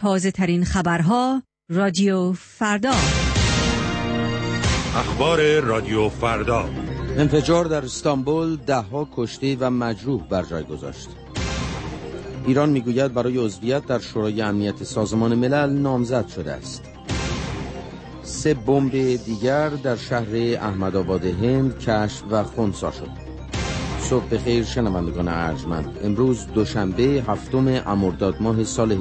تازه ترین خبرها رادیو فردا. اخبار رادیو فردا. انفجار در استانبول 10 کشته و مجروح بر جای گذاشت. ایران میگوید برای عضویت در شورای امنیت سازمان ملل نامزد شده است. 3 بمب دیگر در شهر احمدآباد هند کشف و خنثی شد. صبح بخیر شنوندگان ارجمند. امروز دوشنبه 7 مرداد ماه سال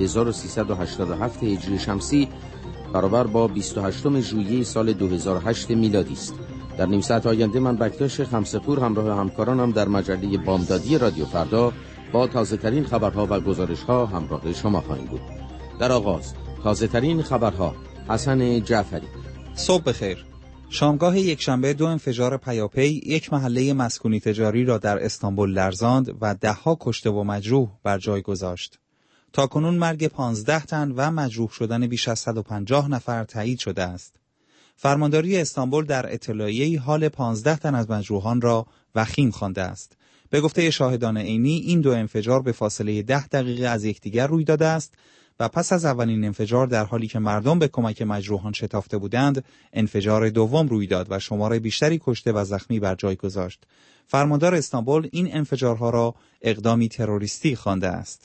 1387 هجری شمسی برابر با 28 ژوئیه سال 2008 میلادی است. در نیم ساعت آینده من بکتاش خمسه‌پور همراه همکارانم در مجله بامدادی رادیو فردا با تازه ترین خبرها و گزارش ها همراه شما خواهیم بود. در آغاز تازه ترین خبرها. حسن جعفری. صبح بخیر. شامگاه یکشنبه 2 انفجار پیاپی یک محله مسکونی تجاری را در استانبول لرزاند و 10 کشته و مجروح بر جای گذاشت. تاکنون مرگ 15 تن و مجروح شدن بیش از 150 نفر تایید شده است. فرمانداری استانبول در اطلاعیه‌ای حال 15 تن از مجروحان را وخیم خوانده است. به گفته شاهدان عینی این 2 انفجار به فاصله 10 دقیقه از یکدیگر روی داده است و پس از اولین انفجار در حالی که مردم به کمک مجروحان شتافته بودند، انفجار دوم روی داد و شمار بیشتری کشته و زخمی بر جای گذاشت. فرماندار استانبول این انفجارها را اقدامی تروریستی خوانده است.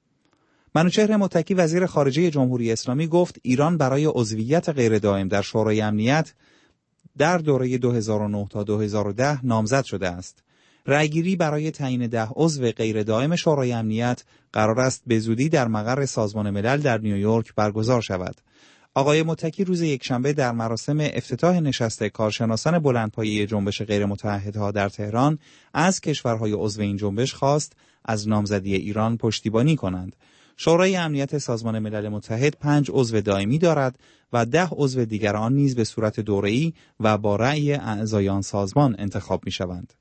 منوچهر متکی وزیر خارجه جمهوری اسلامی گفت ایران برای عضویت غیر دائم در شورای امنیت در دوره 2009 تا 2010 نامزد شده است. رأیگیری برای تعیین 10 عضو غیر دائم شورای امنیت قرار است به زودی در مقر سازمان ملل در نیویورک برگزار شود. آقای متکی روز یکشنبه در مراسم افتتاح نشست کارشناسان بلندپایه جنبش غیر متعهدها در تهران از کشورهای عضو این جنبش خواست از نامزدی ایران پشتیبانی کنند. شورای امنیت سازمان ملل متحد 5 عضو دائمی دارد و 10 عضو دیگر آن نیز به صورت دوره‌ای و با رأی اعضای آن سازمان انتخاب می‌شوند.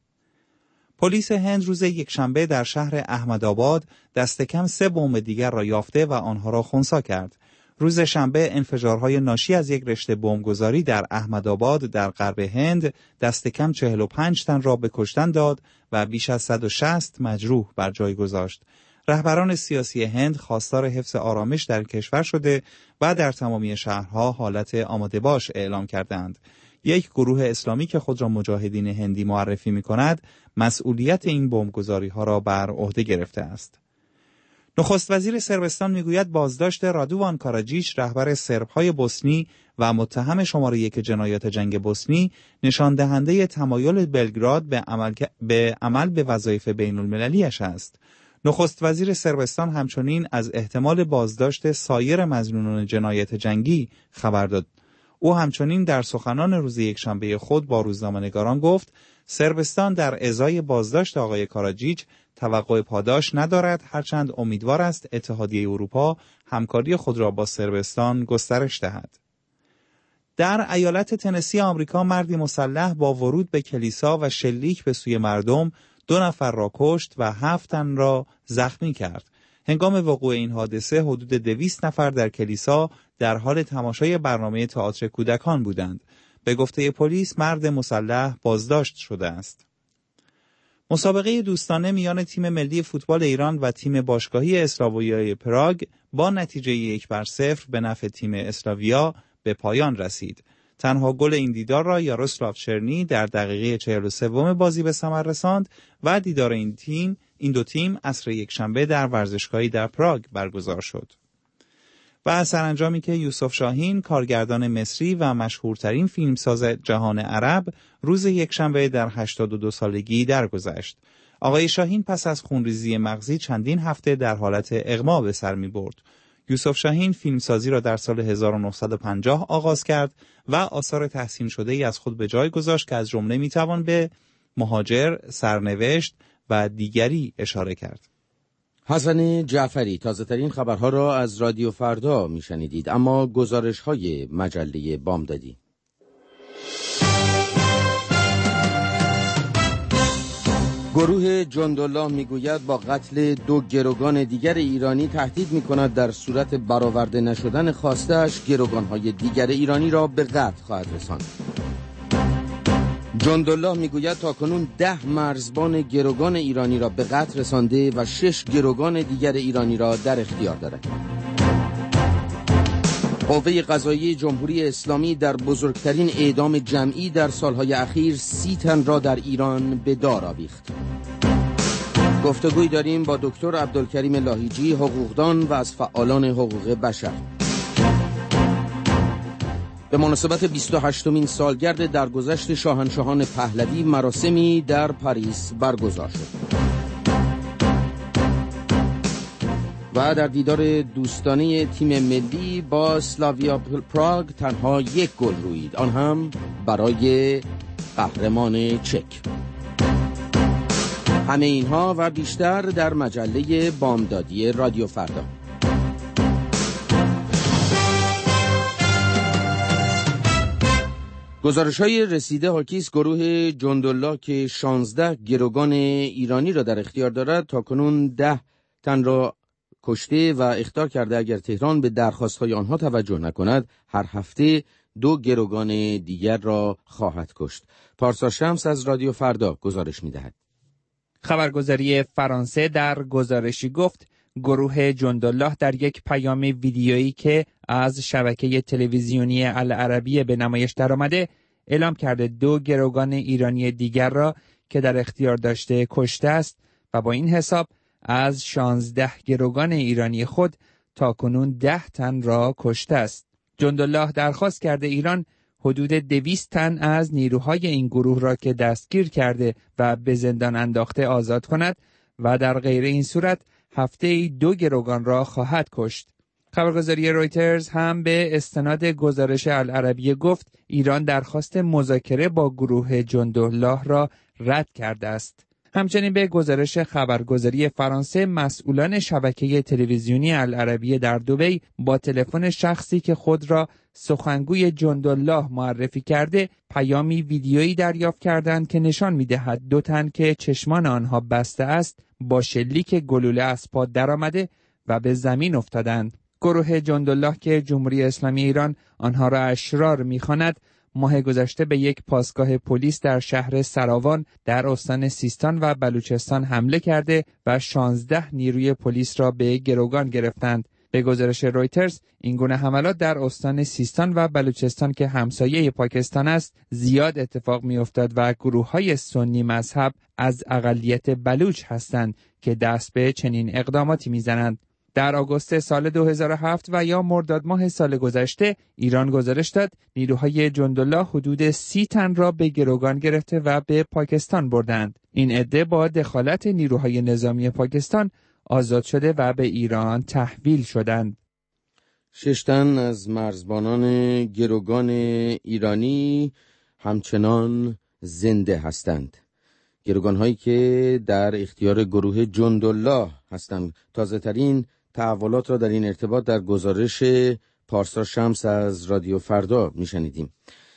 پلیس هند روز یکشنبه در شهر احمدآباد دست کم 3 بمب دیگر را یافته و آنها را خنثی کرد. روز شنبه انفجارهای ناشی از یک رشته بمبگذاری در احمدآباد در غرب هند دست کم 45 تن را به کشتن داد و بیش از 160 مجروح بر جای گذاشت. رهبران سیاسی هند خواستار حفظ آرامش در کشور شده و در تمامی شهرها حالت آماده باش اعلام کردند. یک گروه اسلامی که خود را مجاهدین هندی معرفی می‌کند، مسئولیت این بمبگذاری‌ها را بر عهده گرفته است. نخست وزیر صربستان میگوید بازداشت رادوان کاراجیچ رهبر سرب‌های بوسنی و متهم شماره 1 جنایات جنگ بوسنی نشان دهنده تمایل بلگراد به عمل به وظایف بین‌المللی‌اش است. نخست وزیر صربستان همچنین از احتمال بازداشت سایر مظنونان جنایات جنگی خبر داد. او همچنین در سخنان روز یکشنبه خود با روزنامه‌نگاران گفت صربستان در ازای بازداشت آقای کاراجیچ توقع پاداش ندارد، هرچند امیدوار است اتحادیه اروپا همکاری خود را با صربستان گسترش دهد. در ایالت تنسی آمریکا مردی مسلح با ورود به کلیسا و شلیک به سوی مردم 2 نفر را کشت و 7 تن را زخمی کرد. هنگام وقوع این حادثه حدود 200 نفر در کلیسا در حال تماشای برنامه تئاتر کودکان بودند. به گفته پلیس مرد مسلح بازداشت شده است. مسابقه دوستانه میان تیم ملی فوتبال ایران و تیم باشگاهی اسلاویای پراگ با نتیجه 1-0 به نفع تیم اسلاویا به پایان رسید. تنها گل این دیدار را یاروسلاو چرنی در دقیقه 43 بازی به ثمر رساند و دیدار این دو تیم عصر یکشنبه در ورزشگاهی در پراگ برگزار شد. و سرانجامی که یوسف شاهین کارگردان مصری و مشهورترین فیلمساز جهان عرب روز یکشنبه در 82 سالگی درگذشت. آقای شاهین پس از خونریزی مغزی چندین هفته در حالت اغما به سر می برد. یوسف شاهین فیلمسازی را در سال 1950 آغاز کرد و آثار تحسین شده ای از خود به جای گذاشت که از جمله می توان به مهاجر، سرنوشت و دیگری اشاره کرد. حسن جعفری. تازه ترین خبرها را از رادیو فردا می شنیدید، اما گزارش های مجله بامدادی. گروه جندالله میگوید با قتل 2 گروگان دیگر ایرانی تهدید میکند در صورت برآورده نشدن خواسته‌اش گروگان‌های دیگر ایرانی را به قتل خواهد رساند. جندالله میگوید تاکنون 10 مرزبان گروگان ایرانی را به قتل رسانده و 6 گروگان دیگر ایرانی را در اختیار دارد. قوه قضاییه جمهوری اسلامی در بزرگترین اعدام جمعی در سالهای اخیر 30 تن را در ایران به دار آویخت. گفتگوی داریم با دکتر عبدالکریم لاهیجی، حقوقدان و از فعالان حقوق بشر. به مناسبت 28مین سالگرد درگذشت شاهنشاهان پهلوی مراسمی در پاریس برگزار شد. و در دیدار دوستانه تیم ملی با سلاویا پراگ تنها یک گل رویید، آن هم برای قهرمان چک. همه اینها و بیشتر در مجله بامدادی رادیو فردا. گزارش‌های رسیده حاکی است گروه جندالله که 16 گروگان ایرانی را در اختیار دارد تاکنون 10 تن را کشته و اخطار کرده اگر تهران به درخواست‌های آنها توجه نکند هر هفته 2 گروگان دیگر را خواهد کشت. پارسا شمس از رادیو فردا گزارش می‌دهد. خبرگزاری فرانسه در گزارشی گفت گروه جندالله در یک پیام ویدیویی که از شبکه تلویزیونی العربیه به نمایش درآمده اعلام کرده 2 گروگان ایرانی دیگر را که در اختیار داشته کشته است و با این حساب از 16 گروگان ایرانی خود تاکنون 10 تن را کشته است. جندالله درخواست کرده ایران حدود 200 تن از نیروهای این گروه را که دستگیر کرده و به زندان انداخته آزاد کند و در غیر این صورت هفته‌ای 2 گروگان را خواهد کشت. خبرگزاری رویترز هم به استناد گزارش العربیه گفت ایران درخواست مذاکره با گروه جندالله را رد کرده است. همچنین به گزارش خبرگزاری فرانسه مسئولان شبکه تلویزیونی العربیه در دبی با تلفن شخصی که خود را سخنگوی جندالله معرفی کرده پیامی ویدیویی دریافت کردند که نشان می‌دهد 2 تن که چشمان آنها بسته است با شلیک گلوله از پا درآمده و به زمین افتادند. گروه جندالله که جمهوری اسلامی ایران آنها را اشرار می‌خواند ماه گذشته به یک پاسگاه پلیس در شهر سراوان در استان سیستان و بلوچستان حمله کرده و 16 نیروی پلیس را به گروگان گرفتند. به گزارش رویترز این گونه حملات در استان سیستان و بلوچستان که همسایه پاکستان است زیاد اتفاق می‌افتاد و گروه‌های سنی مذهب از اقلیت بلوچ هستند که دست به چنین اقداماتی می‌زنند. در آگوست سال 2007 و یا مرداد ماه سال گذشته ایران گزارش داد نیروهای جندالله حدود 30 تن را به گروگان گرفته و به پاکستان بردند. این عده با دخالت نیروهای نظامی پاکستان آزاد شده و به ایران تحویل شدند. 6 تن از مرزبانان گروگان ایرانی همچنان زنده هستند. گروگان‌هایی که در اختیار گروه جندالله هستند. تازه‌ترین تحولات را در این ارتباط در گزارش پارسا شمس از رادیو فردا میشنیدیم.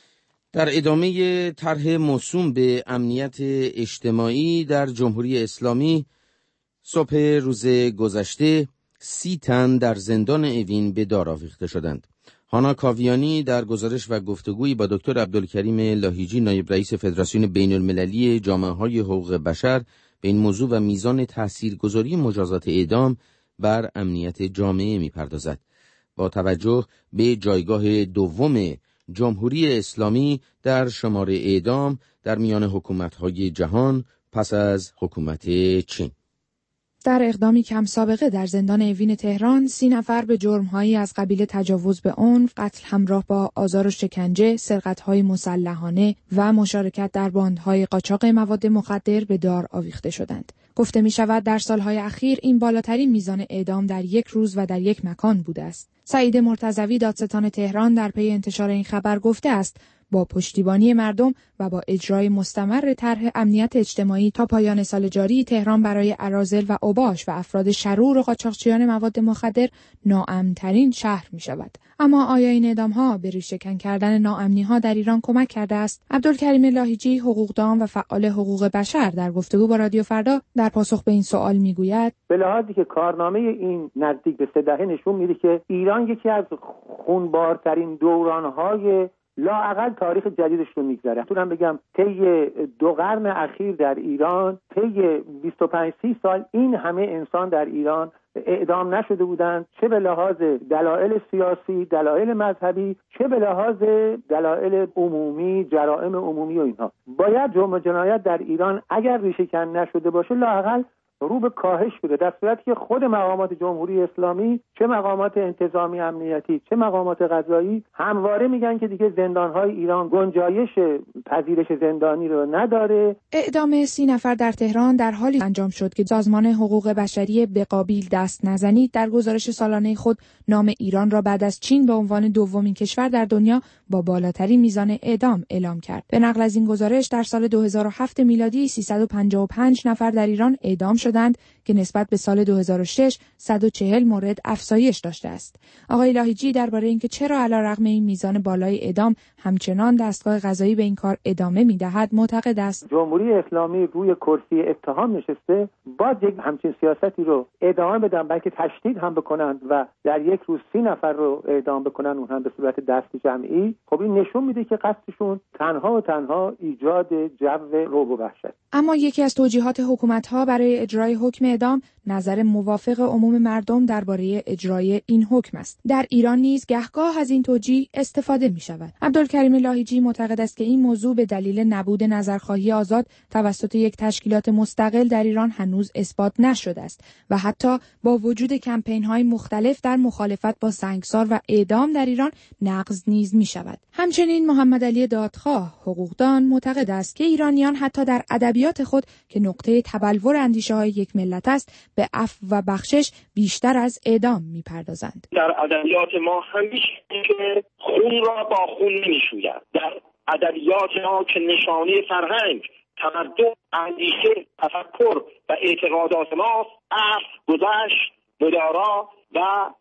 در ادامه طرح موسوم به امنیت اجتماعی در جمهوری اسلامی صبح روز گذشته 30 تن در زندان اوین به دار آویخته شدند. هانا کاویانی در گزارش و گفتگویی با دکتر عبدالکریم لاهیجی نایب رئیس فدراسیون بین المللی جامعه‌های حقوق بشر به این موضوع و میزان تاثیرگذاری مجازات اعدام بر امنیت جامعه می‌پردازد. با توجه به جایگاه دوم جمهوری اسلامی در شمار اعدام در میان حکومت‌های جهان پس از حکومت چین. در اقدامی کم سابقه در زندان اوین تهران 30 نفر به جرم‌هایی از قبیل تجاوز به عنف، قتل همراه با آزار و شکنجه، سرقت‌های مسلحانه و مشارکت در باندهای قاچاق مواد مخدر به دار آویخته شدند. گفته می‌شود در سالهای اخیر این بالاترین میزان اعدام در یک روز و در یک مکان بوده است. سعید مرتضوی دادستان تهران در پی انتشار این خبر گفته است با پشتیبانی مردم و با اجرای مستمر طرح امنیت اجتماعی تا پایان سال جاری تهران برای اراذل و اوباش و افراد شرور و قاچاقچیان مواد مخدر ناامن‌ترین شهر می‌شود. اما آیا این اعدام‌ها به ریشه‌کن کردن ناامنی‌ها در ایران کمک کرده است؟ عبدالکریم لاهیجی، حقوقدان و فعال حقوق بشر در گفتگو با رادیو فردا در پاسخ به این سوال می‌گوید: به لحاظی که کارنامه این نزدیک به 3 دهه نشون میده که ایران یکی از خونبارترین دوران‌های لااقل تاریخ جدیدش رو میگذره. میتونم بگم طی 2 قرن اخیر در ایران، طی 25-30 سال این همه انسان در ایران اعدام نشده بودند، چه به لحاظ دلایل سیاسی، دلایل مذهبی، چه به لحاظ دلایل عمومی، جرائم عمومی و اینها. باید جرم و جنایت در ایران اگر ریشه کن نشده باشه لااقل رو به کاهش بده، در صورتی که خود مقامات جمهوری اسلامی، چه مقامات انتظامی امنیتی، چه مقامات قضایی همواره میگن که دیگه زندان‌های ایران گنجایش پذیرش زندانی رو نداره. اعدام 30 نفر در تهران در حالی انجام شد که سازمان حقوق بشری به قابیل دست نزنید در گزارش سالانه خود نام ایران را بعد از چین به عنوان دومین کشور در دنیا با بالاترین میزان اعدام اعلام کرد. به نقل از این گزارش در سال 2007 میلادی 355 نفر در ایران اعدام شدند که نسبت به سال 2006 140 مورد افزایش داشته است. آقای لاهیجی درباره اینکه چرا علیرغم این میزان بالای اعدام همچنان دستگاه قضایی به این کار ادامه می‌دهد معتقد است جمهوری اسلامی روی کرسی اتهام نشسته، باید یک همچین سیاستی رو ادامه بدن، بلکه تشدید هم بکنند و در یک روز 30 نفر رو اعدام بکنن، اون هم به صورت دست جمعی. خب این نشون میده که قصدشون تنها و تنها ایجاد جو رعب و وحشت. اما یکی از توجیهات حکومت‌ها برای اجرای حکم اعدام نظر موافق عموم مردم درباره اجرای این حکم است. در ایران نیز گهگاه از این توجیه استفاده می‌شود. عبدالکریم لاهیجی معتقد است که این موضوع به دلیل نبود نظرخواهی آزاد توسط یک تشکیلات مستقل در ایران هنوز اثبات نشده است و حتی با وجود کمپین‌های مختلف در مخالفت با سنگسار و اعدام در ایران نقض نیز می‌شود. همچنین محمد علی دادخواه حقوقدان معتقد است که ایرانیان حتی در ادبیات خود که نقطه تبلور اندیشه‌های یک ملت است به عفو و بخشش بیشتر از اعدام می‌پردازند. در ادبیات ما همیشه که خون را با خون نمی‌شوید. در ادبیات ما که نشانه فرهنگ، تمدن، اندیشه، تفکر و اعتقادات ما عفو، گذشت، مدارا و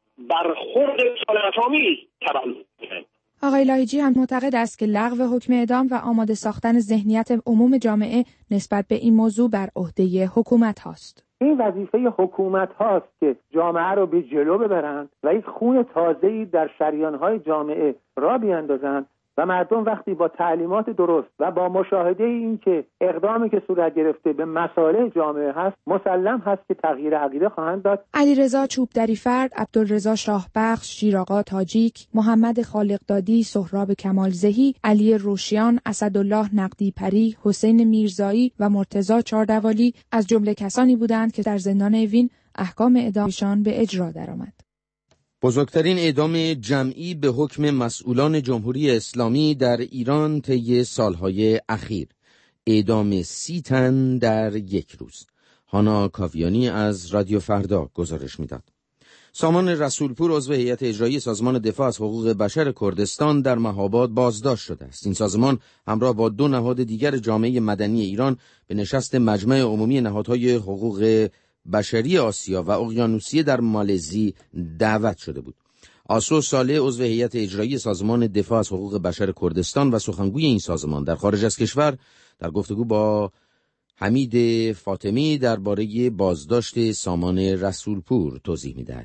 برخورد صلح‌آمیز تبلور می‌کنند. آقای لاهیجی هم معتقد است که لغو حکم اعدام و آماده ساختن ذهنیت عموم جامعه نسبت به این موضوع بر عهده حکومت هاست. این وظیفه حکومت هاست که جامعه رو به جلو ببرند و یک خون تازه‌ای در شریان‌های جامعه را بیاندازند و مردم وقتی با تعلیمات درست و با مشاهده این که اقدامی که صورت گرفته به مصالح جامعه هست، مسلم هست که تغییر عقیده خواهند داد. علیرضا چوبدری‌فرد، عبدالرضا شاهبخش، شیرآقا تاجیک، محمد خالقدادی، سهراب کمالزهی، علی روشیان، اسدالله نقدی پری، حسین میرزایی و مرتضی چاردوالی از جمله کسانی بودند که در زندان اوین احکام اعدامشان به اجرا درآمد. بزرگترین اعدام جمعی به حکم مسئولان جمهوری اسلامی در ایران طی سالهای اخیر، اعدام 30 تن در یک روز. هانا کاویانی از رادیو فردا گزارش میداد. سامان رسولپور عضو هیئت اجرایی سازمان دفاع از حقوق بشر کردستان در مهاباد بازداشت شده است. این سازمان همراه با 2 نهاد دیگر جامعه مدنی ایران به نشست مجمع عمومی نهادهای حقوق بشری آسیا و اقیانوسیه در مالزی دعوت شده بود. آسرو صالح عضو هیئت اجرایی سازمان دفاع از حقوق بشر کردستان و سخنگوی این سازمان در خارج از کشور در گفتگو با حمید فاطمی درباره بازداشت سامان رسولپور توضیح می‌دهد.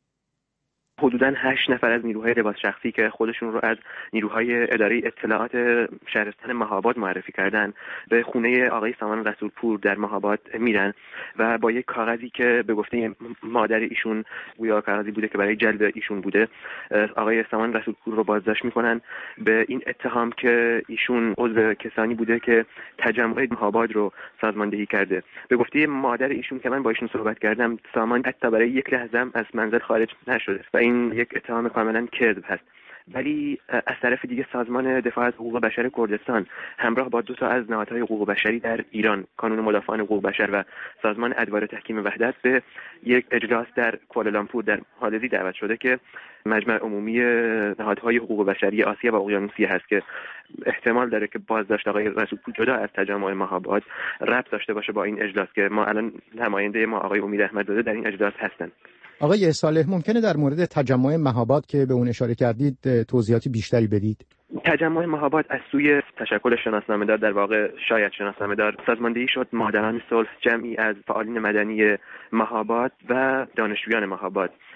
حدوداً 8 نفر از نیروهای لباس شخصی که خودشون رو از نیروهای اداره اطلاعات شهرستان مهاباد معرفی کردن به خونه آقای سامان رسولپور در مهاباد میرن و با یک کاغذی که به گفته مادر ایشون گویا کاغذی بوده که برای جلب ایشون بوده، آقای سامان رسولپور رو بازداشت میکنن به این اتهام که ایشون عضو کسانی بوده که تجمع مهاباد رو سازماندهی کرده. به گفته مادر ایشون که من با ایشون صحبت کردم، سامان حتی برای یک لحظه از منزل خارج نشده و این یک اتهام کاملا کذب هست. ولی از طرف دیگه سازمان دفاع از حقوق بشر کردستان همراه با 2 تا از نهادهای حقوق بشری در ایران، کانون مدافعان حقوق بشر و سازمان ادوار تحکیم وحدت، به یک اجلاس در کوالالامپور در مالزی دعوت شده که مجمع عمومی نهادهای حقوق بشری آسیا و اقیانوسیه هست که احتمال داره که بازداشت آقای رسولپور جدا از تجمع مهاباد ربط داشته باشه با این اجلاس که ما الان نماینده ما آقای امید احمدزاده در این اجلاس هستن. آقای صالح، ممکنه در مورد تجمع مهاباد که به اون اشاره کردید توضیحاتی بیشتری بدید؟ تجمع مهاباد از سوی تشکل شناسنامه‌دار، در واقع شاید شناسنامه‌دار، سازماندهی شد مادران صلح، جمعی از فعالین مدنی مهاباد و دانشجویان مهاباد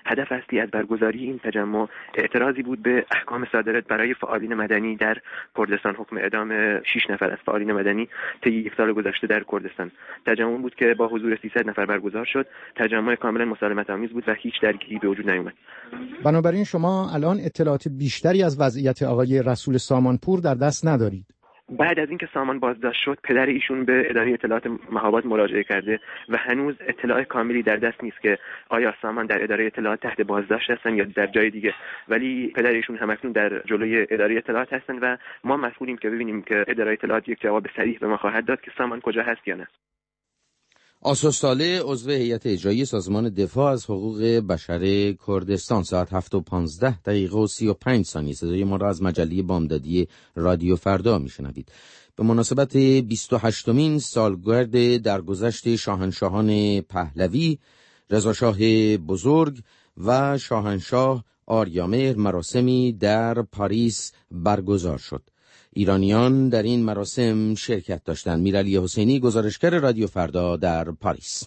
هدف اصلی از برگزاری این تجمع اعتراضی بود به احکام صادرات برای فعالین مدنی در کردستان. حکم اعدام 6 نفر از فعالین مدنی طی یک سال گذشته در کردستان. تجمع بود که با حضور 300 نفر برگزار شد. تجمع کاملا مسالمت آمیز بود و هیچ درگیری به وجود نیامد. بنابراین شما الان اطلاعات بیشتری از وضعیت آقای رسول سامانپور در دست ندارید. بعد از اینکه سامان بازداشت شد، پدر ایشون به اداره اطلاعات مهاباد مراجعه کرده و هنوز اطلاع کاملی در دست نیست که آیا سامان در اداره اطلاعات تحت بازداشت هستن یا در جای دیگه، ولی پدر ایشون همکنون در جلوی اداره اطلاعات هستن و ما مسئولیم که ببینیم که اداره اطلاعات یک جواب صریح به ما خواهد داد که سامان کجا هست یا نه. آسوس طالع، عضو هیئت اجرایی سازمان دفاع از حقوق بشر کردستان، ساعت 7:15:35 صدای ما را از مجله بامدادی رادیو فردا میشنوید. به مناسبت 28مین سالگرد درگذشت شاهنشاهان پهلوی، رضاشاه بزرگ و شاهنشاه آریامهر مراسمی در پاریس برگزار شد. ایرانیان در این مراسم شرکت داشتند. میرعلی حسینی، گزارشگر رادیو فردا در پاریس.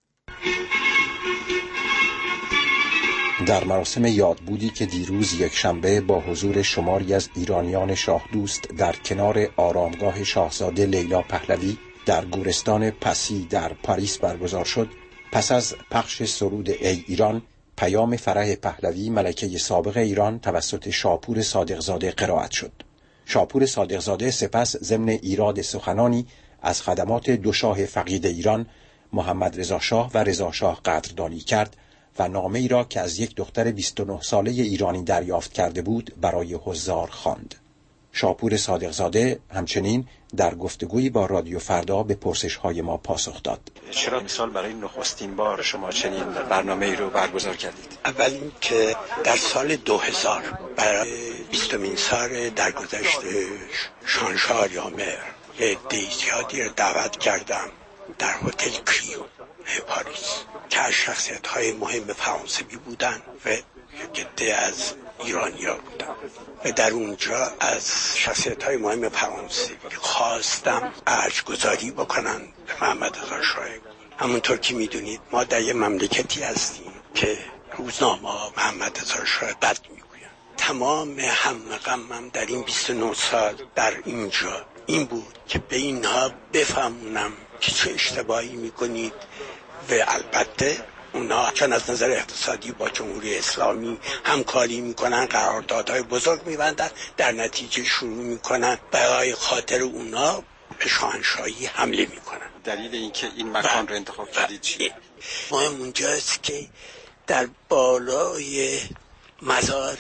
در مراسم یادبودی که دیروز یکشنبه با حضور شماری از ایرانیان شاه دوست در کنار آرامگاه شاهزاده لیلا پهلوی در گورستان پسی در پاریس برگزار شد، پس از پخش سرود ای ایران، پیام فرح پهلوی ملکه سابق ایران توسط شاپور صادقزاده قرائت شد. شاپور صادقزاده سپس ضمن ایراد سخنانی از خدمات دو شاه فقید ایران، محمد رضا شاه و رضا شاه قدردانی کرد و نامه‌ای را که از یک دختر 29 ساله ایرانی دریافت کرده بود برای حضار خواند. شاپور صادقزاده همچنین در گفتگویی با رادیو فردا به پرسش‌های ما پاسخ داد. چرا مثال برای نخستین بار شما چنین برنامه‌ای رو برگزار کردید؟ اول این که در سال 2000 برای 20مین سال درگذشت شاهنشاه آریامهر عده زیادی رو دعوت کردم در هتل کریو پاریس که از شخصیت‌های مهم فرانسوی بودن و عده از ایرانی‌ها بودن و در اونجا از شخصیت‌های مهم فرانسوی خواستم ارج‌گذاری بکنن به محمد رضا شاه. همونطور که میدونید ما در یه مملکتی هستیم که روزنامه‌ها محمد رضا شاه بد میگوین. تمام هم غمم در این 29 سال در اینجا این بود که به اینها بفهمونم که چه اشتباهی میکنید و البته اونا چون از نظر اقتصادی با جمهوری اسلامی همکاری میکنن، قراردادهای بزرگ میبندن، در نتیجه شروع میکنن برای خاطر اونا به شاهنشاهی حمله میکنن. دلیل اینکه این مکان رو انتخاب کردید چیه؟ مهم اونجاست که در بالای مزار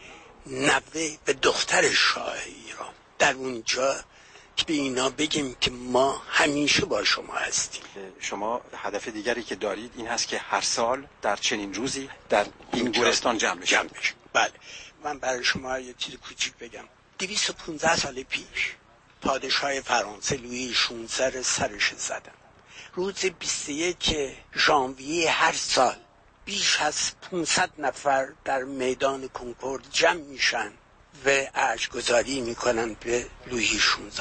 نوه و دختر شاه ایران، در اونجا که به اینا بگیم که ما همیشه با شما هستیم. شما هدف دیگری که دارید این هست که هر سال در چنین روزی در این گورستان جمع بشید. بله. من برای شما یه چیز کوچیک بگم. 215 سال پیش پادشاه فرانسه لویی 16 سرش زدن. روز 21 ژانویه هر سال بیش از 500 نفر در میدان کنکورد جمع میشن و ارج‌گذاری میکنن به لویی 16.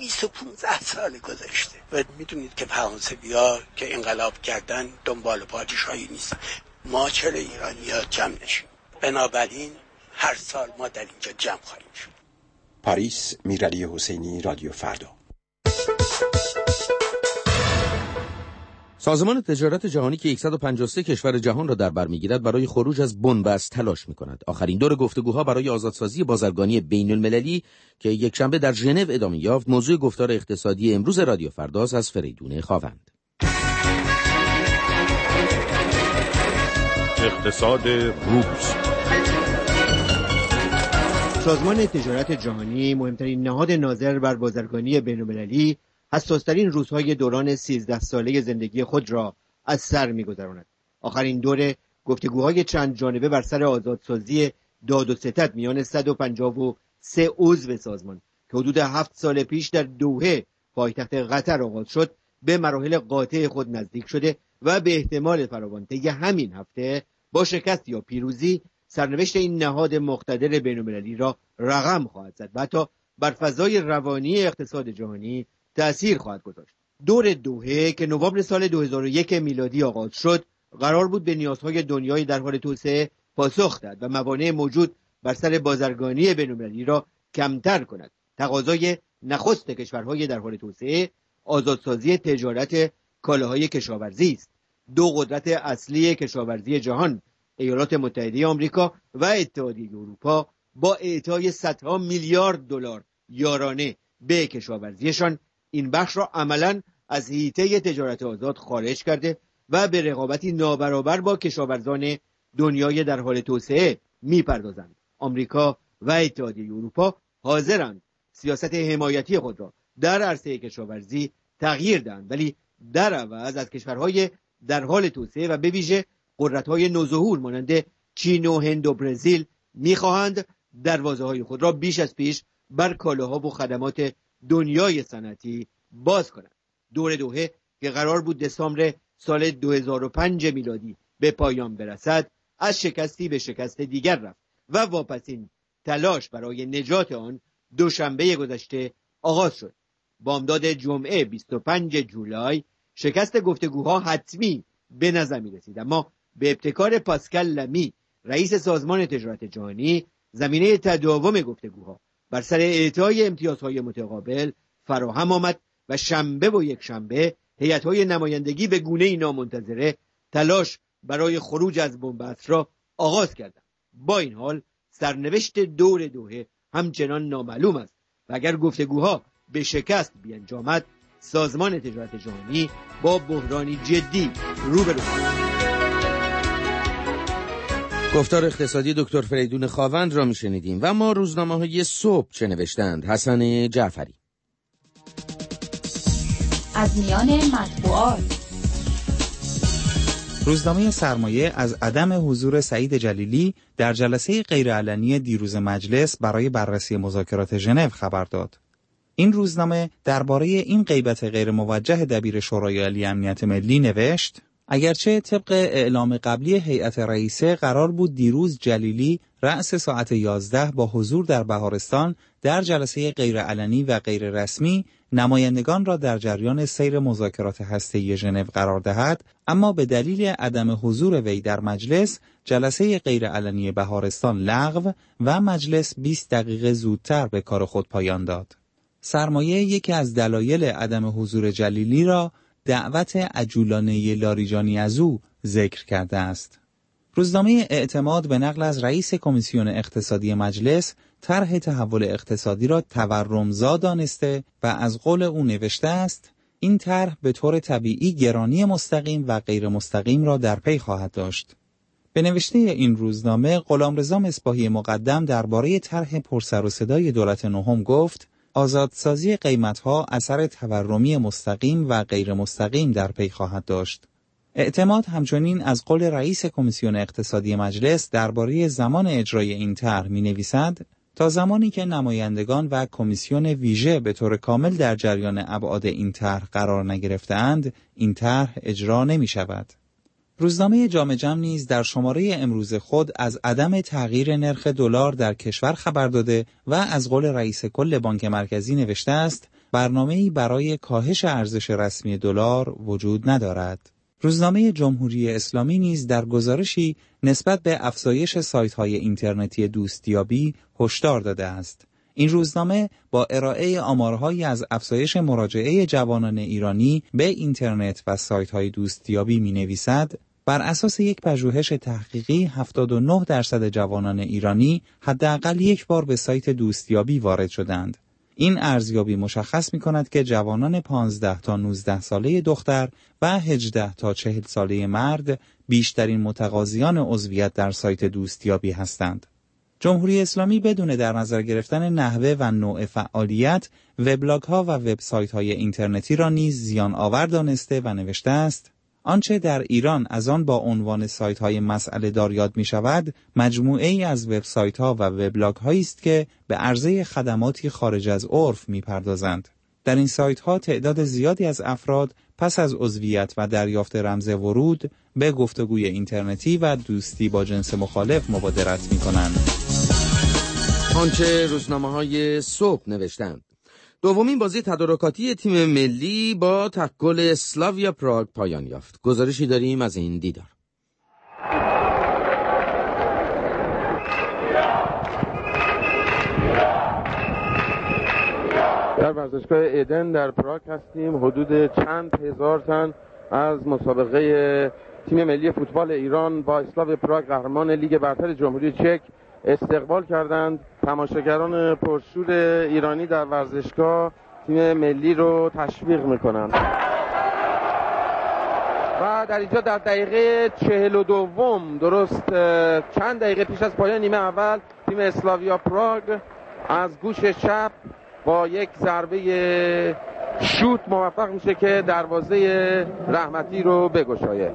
215 سال گذشته و میدونید که فرانسوی‌ها که انقلاب کردن دنبال پادشاهی نیستن. ما چرا ایرانی‌ها جمع نشیم؟ بنابراین هر سال ما در اینجا جمع خواهیم شد. پاریس، میرعلی حسینی، رادیو فردا. سازمان تجارت جهانی که 153 کشور جهان را در بر می‌گیرد برای خروج از بنبست تلاش می‌کند. آخرین دور گفتگوها برای آزادسازی بازرگانی بین‌المللی که یکشنبه در ژنو ادامه یافت، موضوع گفتار اقتصادی امروز رادیو فرداست. از فریدون خاوند. اقتصاد روز. سازمان تجارت جهانی، مهمترین نهاد ناظر بر بازرگانی بین‌المللی، حساس‌ترین روزهای دوران 13 ساله زندگی خود را از سر می‌گذراند. آخرین دور گفتگوهای چند جانبه بر سر آزادسازی داد و ستد میان 153 عضو سازمان که حدود 7 سال پیش در دوحه پایتخت قطر آغاز شد، به مراحل قاطع خود نزدیک شده و به احتمال فراوان طی همین هفته با شکست یا پیروزی سرنوشت این نهاد مقتدر بین‌المللی را رقم خواهد زد و حتی بر فضای روانی اقتصاد جهانی تأثیر خواهد گذاشت. دور دوحه که نوامبر سال 2001 میلادی آغاز شد، قرار بود به نیازهای دنیای در حال توسعه پاسخ داد و موانع موجود بر سر بازرگانی بین‌المللی را کمتر کند. تقاضای نخست کشورهای در حال توسعه آزادسازی تجارت کالاهای کشاورزی است. دو قدرت اصلی کشاورزی جهان، ایالات متحده آمریکا و اتحادیه اروپا، با اعطای صدها میلیارد دلار یارانه به کشاورزیشان این بخش را عملاً از حیطه تجارت آزاد خارج کرده و به رقابتی نابرابر با کشاورزان دنیای در حال توسعه می‌پردازند. آمریکا و اتحادیه اروپا حاضرند سیاست حمایتی خود را در عرصه کشاورزی تغییر دهند، ولی در عوض از کشورهای در حال توسعه و به ویژه قدرت‌های نوظهور مانند چین و هند و برزیل می‌خواهند دروازه‌های خود را بیش از پیش بر کالاها و خدمات دنیای صنعتی باز کنند. دور دوحه که قرار بود دسامبر سال 2005 میلادی به پایان برسد، از شکستی به شکست دیگر رفت و واپسین تلاش برای نجات آن دوشنبه گذشته آغاز شد. بامداد جمعه 25 جولای شکست گفتگوها حتمی به نظر می رسید، اما به ابتکار پاسکال لمی رئیس سازمان تجارت جهانی زمینه تداوم گفتگوها بر سر اعطای امتیازهای متقابل فراهم آمد و شنبه و یک شنبه هیئت‌های نمایندگی به گونه‌ای نامنتظره تلاش برای خروج از بنبست را آغاز کردند. با این حال سرنوشت دور دوحه همچنان نامعلوم است و اگر گفتگوها به شکست بیانجامد، سازمان تجارت جهانی با بحرانی جدی روبرو است. گفتار اقتصادی دکتر فریدون خاوند را میشنیدیم و ما روزنامه‌های صبح چه نوشتند. حسن جعفری. از میان مطبوعات. روزنامه سرمایه از عدم حضور سعید جلیلی در جلسه غیرعلنی دیروز مجلس برای بررسی مذاکرات ژنو خبر داد. این روزنامه درباره این غیبت غیر موجه دبیر شورای عالی امنیت ملی نوشت: اگرچه طبق اعلام قبلی هیئت رئیسه قرار بود دیروز جلیلی رأس ساعت 11 با حضور در بهارستان در جلسه غیرعلنی و غیر رسمی نمایندگان را در جریان سیر مذاکرات هسته‌ای ژنو قرار دهد، اما به دلیل عدم حضور وی در مجلس جلسه غیرعلنی بهارستان لغو و مجلس 20 دقیقه زودتر به کار خود پایان داد. سرمایه یکی از دلایل عدم حضور جلیلی را دعوت عجولانه لاریجانی از او ذکر کرده است. روزنامه اعتماد به نقل از رئیس کمیسیون اقتصادی مجلس طرح تحول اقتصادی را تورمزا دانسته و از قول او نوشته است: این طرح به طور طبیعی گرانی مستقیم و غیر مستقیم را در پی خواهد داشت. به نوشته این روزنامه غلامرضا مصباحی مقدم درباره طرح پرسر و صدای دولت نهم گفت: آزادسازی قیمت‌ها اثر تورمی مستقیم و غیر مستقیم در پی خواهد داشت. اعتماد همچنین از قول رئیس کمیسیون اقتصادی مجلس درباره زمان اجرای این طرح می‌نویسد: تا زمانی که نمایندگان و کمیسیون ویژه به طور کامل در جریان ابعاد این طرح قرار نگرفتند، این طرح اجرا نمی‌شود. روزنامه جامعه جمع نیز در شماره امروز خود از عدم تغییر نرخ دلار در کشور خبر داده و از قول رئیس کل بانک مرکزی نوشته است: برنامه‌ای برای کاهش ارزش رسمی دلار وجود ندارد. روزنامه جمهوری اسلامی نیز در گزارشی نسبت به افزایش سایت‌های اینترنتی دوستیابی هشدار داده است. این روزنامه با ارائه آمارهایی از افزایش مراجعه جوانان ایرانی به اینترنت و سایت‌های دوستیابی می‌نویسد: بر اساس یک پژوهش تحقیقی 79% جوانان ایرانی حداقل یک بار به سایت دوستیابی وارد شدند. این ارزیابی مشخص می‌کند که جوانان 15 تا 19 ساله دختر و 18 تا 40 ساله مرد بیشترین متقاضیان عضویت در سایت دوستیابی هستند. جمهوری اسلامی بدون در نظر گرفتن نحوه و نوع فعالیت، وبلاگ‌ها و وبسایت‌های اینترنتی را نیز زیان آور دانسته و نوشته است: آنچه در ایران از آن با عنوان سایت‌های مسئله دار یاد می‌شود، مجموعه‌ای از وبسایت‌ها و وبلاگ‌هایی است که به عرضه خدماتی خارج از عرف می‌پردازند. در این سایت‌ها تعداد زیادی از افراد پس از عضویت و دریافت رمز ورود به گفتگوی اینترنتی و دوستی با جنس مخالف مبادرت می‌کنند. آنچه روزنامه‌های صبح نوشتند. دومین بازی تدارکاتی تیم ملی با تکل اسلاویا پراگ پایان یافت. گزارشی داریم از این دیدار. در ورزشگاه ایدن در پراگ هستیم. حدود چند هزار تن از مسابقه تیم ملی فوتبال ایران با اسلاویا پراگ قهرمان لیگ برتر جمهوری چک استقبال کردند. تماشاگران پرشور ایرانی در ورزشگاه تیم ملی رو تشویق میکنند و در اینجا در دقیقه 42 درست چند دقیقه پیش از پایان نیمه اول تیم اسلاویا پراگ از گوش چپ با یک ضربه شوت موفق میشه که دروازه رحمتی رو بگشایه.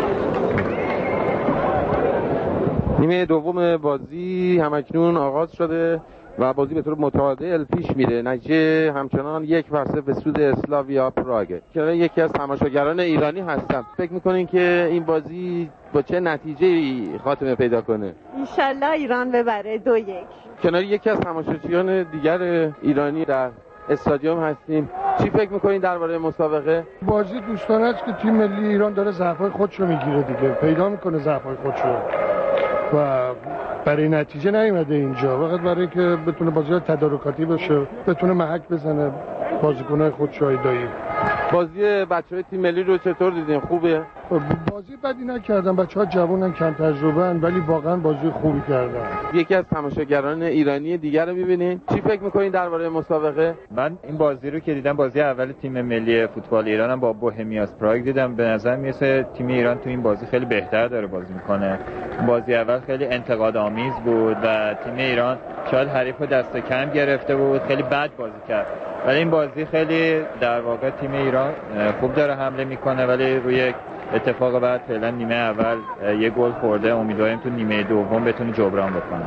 نیمه دوم بازی همکنون آغاز شده و بازی به طور متعادل پیش میره. نتیجه همچنان 1-0 به سود اسلاویا پراگ. که یکی از تماشاگران ایرانی هستم، فکر میکنین که این بازی با چه نتیجه‌ای خاتمه پیدا کنه؟ انشالله ایران ببره 2-1. کنار یکی از تماشاچیان دیگر ایرانی در استادیوم هستیم. چی فکر میکنین درباره مسابقه؟ بازی دوستانه است که تیم ملی ایران داره ضعف‌های خودشو میگیره دیگه، پیدا میکنه ضعف‌های خودشو و برای نتیجه نیومده اینجا، فقط برای اینکه بتونه بازی تدارکاتی بشه، بتونه محک بزنه بازیکن‌های خودشو ایدایی. بازی بچه‌های تیم ملی رو چطور دیدین؟ خوبه؟ بازی بدی نکردن، بچه‌ها جوانن، کم تجربه‌ان، ولی واقعا بازی خوبی کردن. یکی از تماشاگران ایرانی دیگر رو می‌بینین. چی فکر می‌کنین درباره مسابقه؟ من این بازی رو که دیدم، بازی اول تیم ملی فوتبال ایرانم با بوهمیاس پراگ دیدم. به نظر میاد تیم ایران تو این بازی خیلی بهتر داره بازی می‌کنه. بازی اول خیلی انتقادآمیز بود و تیم ایران شاید حریفو دست کم گرفته بود، خیلی بد بازی کرد. ولی این بازی خیلی در واقع تیم ایران خوب داره حمله میکنه، ولی روی اتفاق بعد فعلا نیمه اول یه گل خورده. امیدواریم تو نیمه دوم بتونه جبران بکنه.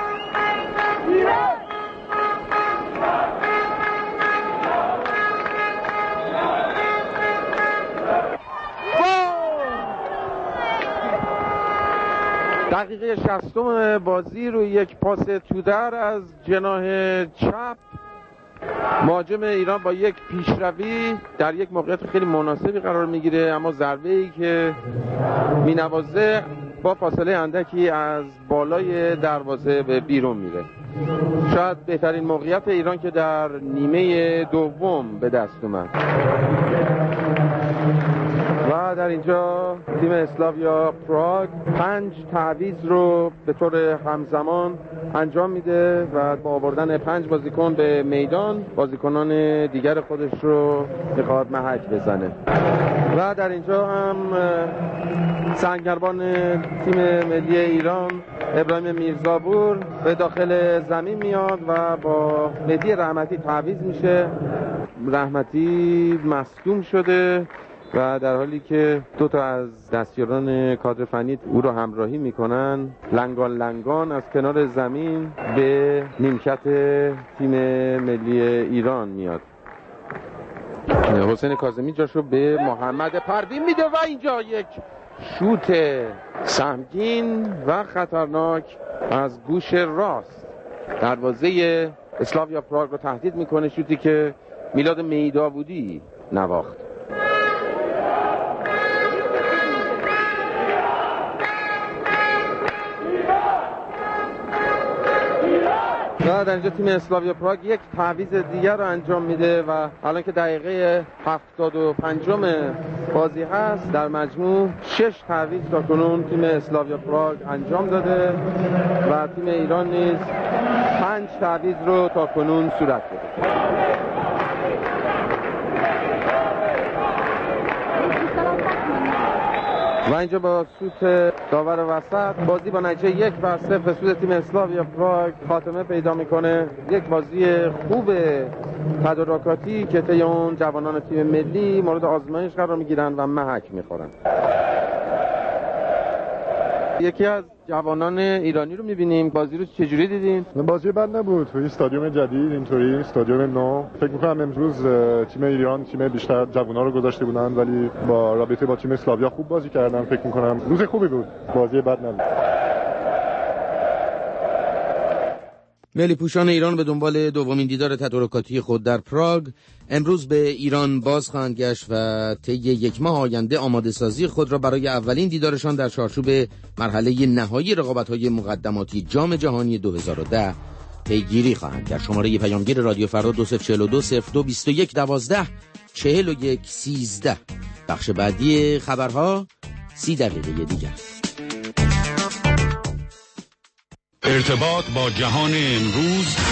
دقیقه 60 بازی روی یک پاس تودر از جناح چپ مهاجم ایران با یک پیشروی در یک موقعیت خیلی مناسبی قرار میگیره، اما ضربه‌ای که مینوازه با فاصله اندکی از بالای دروازه به بیرون میره. شاید بهترین موقعیت ایران که در نیمه دوم به دست اومد. و در اینجا تیم اسلاویا پراگ 5 تعویض رو به طور همزمان انجام میده و با آوردن 5 بازیکن به میدان بازیکنان دیگر خودش رو میخواد محک بزنه. و در اینجا هم سنگربان تیم ملی ایران ابراهیم میرزابور به داخل زمین میاد و با مهدی رحمتی تعویض میشه. رحمتی مصدوم شده و در حالی که 2 تا از دستیاران کادر فنی او را همراهی میکنن، لنگان از کنار زمین به نیمکت تیم ملی ایران میاد. حسین کاظمی جاشو به محمد پروین میده و اینجا یک شوت سهمگین و خطرناک از گوش راست دروازه اسلاویا پراگ رو تهدید میکنه. شوتی که میلاد میداودی نواخت. و در اینجا تیم اسلاویا پراگ یک تعویض دیگر رو انجام میده و الان که دقیقه 75 بازی هست در مجموع 6 تعویض تا کنون تیم اسلاویا پراگ انجام داده و تیم ایران نیز 5 تعویض رو تا کنون صورت داده. و اینجا با سوت داور وسط بازی با نتیجه 1-0 به سود تیم اسلاویا پراگ خاتمه پیدا میکنه. یک بازی خوب تدارکاتی که طی اون جوانان تیم ملی مورد آزمایش قرار میگیرن و محک میخورن. یکی از جوانان ایرانی رو میبینیم. بازی رو چجوری دیدین؟ بازی بد نبود. توی استادیوم جدید، اینطوری استادیوم نو، فکر می‌کنم امروز تیم ایران تیم بیشتر جوونا رو گذاشته بودن، ولی با رابطه با تیم اسلاویا خوب بازی کردن. فکر می‌کنم روز خوبی بود. بازی بد نبود. ملی پوشان ایران به دنبال دومین دیدار تدارکاتی خود در پراگ امروز به ایران باز خواهند گشت و طی یک ماه آینده آماده سازی خود را برای اولین دیدارشان در چارچوب مرحله نهایی رقابت‌های مقدماتی جام جهانی 2010 پیگیری خواهند کرد. شماره پیامگیر رادیو فردا 2042 02 21 12 41 13. بخش بعدی خبرها 30 دقیقه دیگر. ارتباط با جهان امروز